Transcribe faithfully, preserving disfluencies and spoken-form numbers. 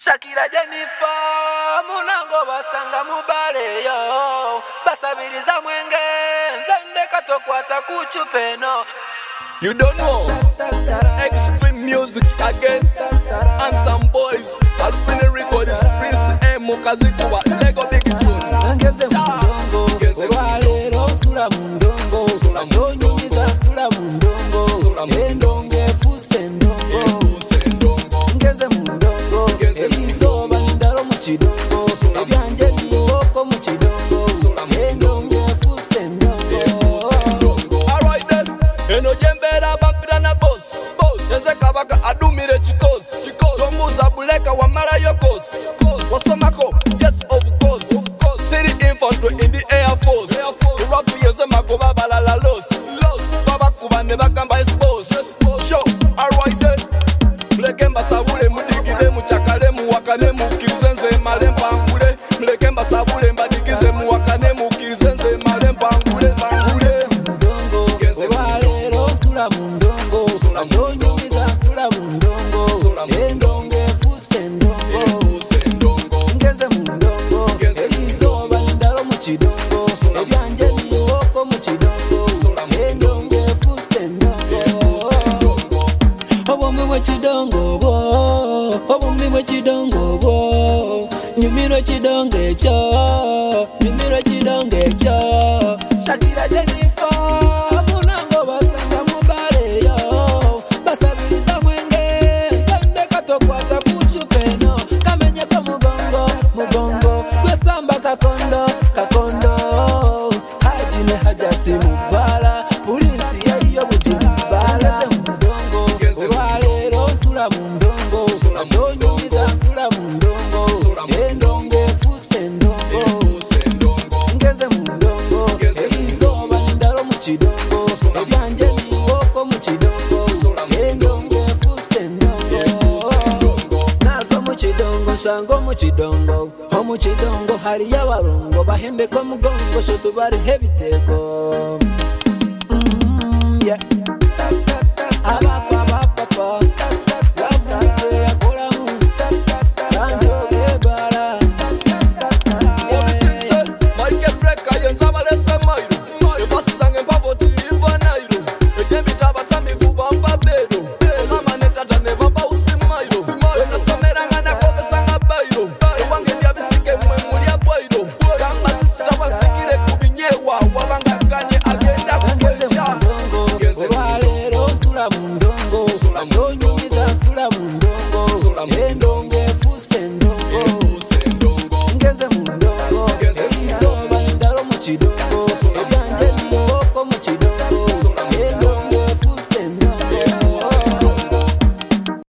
Shakira Jennifer munango basanga mubale yo basabiriza mwenge nzende katokwata kuchupeno. You don't know extreme music again and some boys are really recording Prince M Mukazikuwa Lego Big Tune. Angeze mundongo olwalero sula mundongo ndonyumiza sula mundongo endonge fuse ndongo ngeze mundongo elizoba ndalo mu kidongo ebyanje niwoko mu kidongo endonge fuse ndongo. Alright then, eno jembera bampira na boss eze kabaka adumire chikosi tombuza buleka wa mara yokos wasomako yes of course city infantry in the air force rap yeze magoba balala los baba kubane bakamba expose show. Alright then, mlekemba sabule mudigide muchakale muwakane mukizenze malemba ngule mlekemba sabule mbadigize muwakane mukizenze malemba ngule ngule mundongo olwalero sula mundongo ndonyumiza sula mundongo endonge fuse ndongo ngeze mundongo elizoba ndalo mu kidongo ebyanje niwoko mu kidongo endonge fuse ndongo. Obumwe bwe kidongo bwo obumwe bwe kidongo bwo nyumiro kidongo ekyo nyumiro kidongo ekyo. Shakira Jennifer munango basanga mubale yo basabiriza mwenge nzende katokwata kuchupeno kamenye ko mugongo mugongo kwesamba kakondo kakondo hajine hajati mubala polisi yaliyo bujibala mundongo olwalero sula mundongo ndonyumiza sula mundongo endonge fuse ndongo ngeze mundongo elizoba ndalo mu kidongo ebyanje niwoko mu kidongo endonge fuse ndongo nazo mu kidongo shango mu kidongo ho mu kidongo hari y'abarongo bahembeko mugongo sho tubari hebitego.